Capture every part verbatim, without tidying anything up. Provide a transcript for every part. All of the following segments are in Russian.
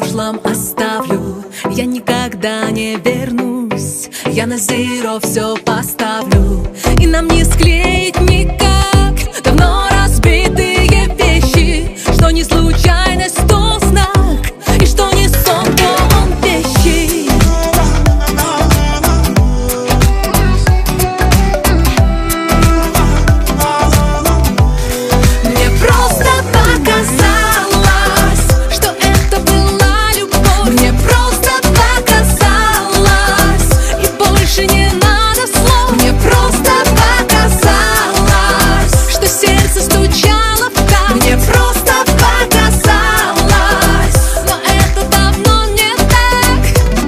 прошлом оставлю. Я никогда не вернусь, я на зеро все поставлю. И нам не склеить никак давно разбитые вещи, что не случайность, то знак, и что не сон, то он вещи. Мне просто показалось, что это была любовь. Мне просто показалось, и больше не надо слов. Мне просто показалось, что сердце стучало в такт. Мне просто показалось, но это давно не так.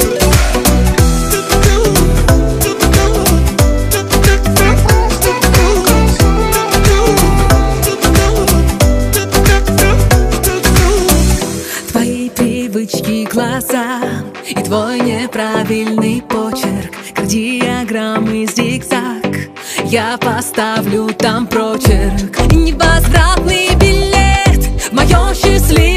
Твои привычки, глаза и твой неправильный почерк, кардиограммы зигзаг, я поставлю там прочерк. И невозвратный билет в мое счастливое